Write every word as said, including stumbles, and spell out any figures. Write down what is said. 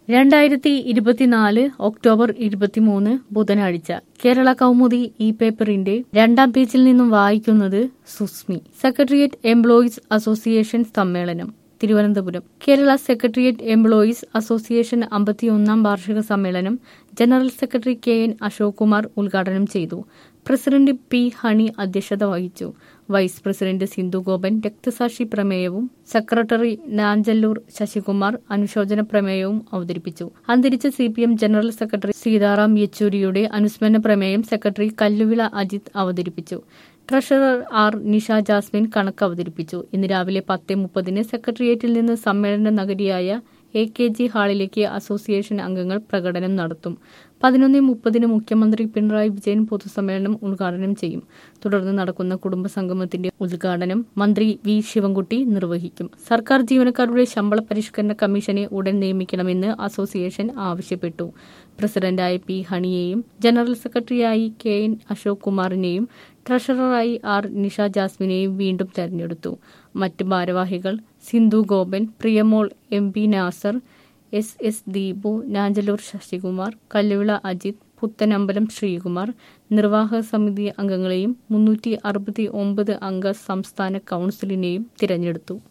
രണ്ടായിരത്തി ഇരുപത്തിനാല് ഒക്ടോബർ ഇരുപത്തിമൂന്ന് ബുധനാഴ്ച കേരള കൗമുദി ഇ പേപ്പറിന്റെ രണ്ടാം പേജിൽ നിന്നും വായിക്കുന്നത് സുസ്മി. സെക്രട്ടേറിയറ്റ് എംപ്ലോയീസ് അസോസിയേഷൻ സമ്മേളനം Thiruvananthapuram. Kerala secretariat employees association അമ്പത്തിയൊന്നാം വാർഷിക സമ്മേളനം general secretary K N Ashok Kumar ഉദ്ഘാടനം ചെയ്തു. പ്രസിഡന്റ് പി ഹണി അധ്യക്ഷത വഹിച്ചു. വൈസ് പ്രസിഡന്റ് സിന്ധു ഗോപൻ രക്തസാക്ഷി പ്രമേയവും സെക്രട്ടറി നാഞ്ചല്ലൂർ ശശികുമാർ അനുശോചന പ്രമേയവും അവതരിപ്പിച്ചു. അന്തരിച്ച C P M general secretary Sitaram യെച്ചൂരിയുടെ അനുസ്മരണ പ്രമേയം സെക്രട്ടറി കല്ലുവിള അജിത് അവതരിപ്പിച്ചു. ട്രഷറർ ആർ നിഷ ജാസ്മിൻ കണക്ക് അവതരിപ്പിച്ചു. ഇന്ന് രാവിലെ പത്ത് മുപ്പതിന് സെക്രട്ടേറിയറ്റിൽ നിന്ന് സമ്മേളന നഗരിയായ എ കെ ജി ഹാളിലേക്ക് അസോസിയേഷൻ അംഗങ്ങൾ പ്രകടനം നടത്തും. പതിനൊന്ന് മുപ്പതിന് മുഖ്യമന്ത്രി പിണറായി വിജയൻ പൊതുസമ്മേളനം ഉദ്ഘാടനം ചെയ്യും. തുടർന്ന് നടക്കുന്ന കുടുംബസംഗമത്തിന്റെ ഉദ്ഘാടനം മന്ത്രി വി ശിവൻകുട്ടി നിർവഹിക്കും. സർക്കാർ ജീവനക്കാരുടെ ശമ്പള പരിഷ്കരണ കമ്മീഷനെ ഉടൻ നിയമിക്കണമെന്ന് അസോസിയേഷൻ ആവശ്യപ്പെട്ടു. പ്രസിഡന്റായി പി ഹണിയെയും ജനറൽ സെക്രട്ടറിയായി കെ എൻ അശോക് കുമാറിനെയും ട്രഷററായി ആർ നിഷ ജാസ്മിനെയും വീണ്ടും തെരഞ്ഞെടുത്തു. മറ്റ് ഭാരവാഹികൾ Sindhu Gopan, Priyamol, M P Nasar, S S Deepu, Nanchalloor Sasikumar, Kalluvila Ajith, Puthanambalam Sreekumar. നിർവാഹക സമിതി അംഗങ്ങളെയും മുന്നൂറ്റി അറുപത്തി ഒമ്പത് അംഗ സംസ്ഥാന കൗൺസിലിനെയും തിരഞ്ഞെടുത്തു.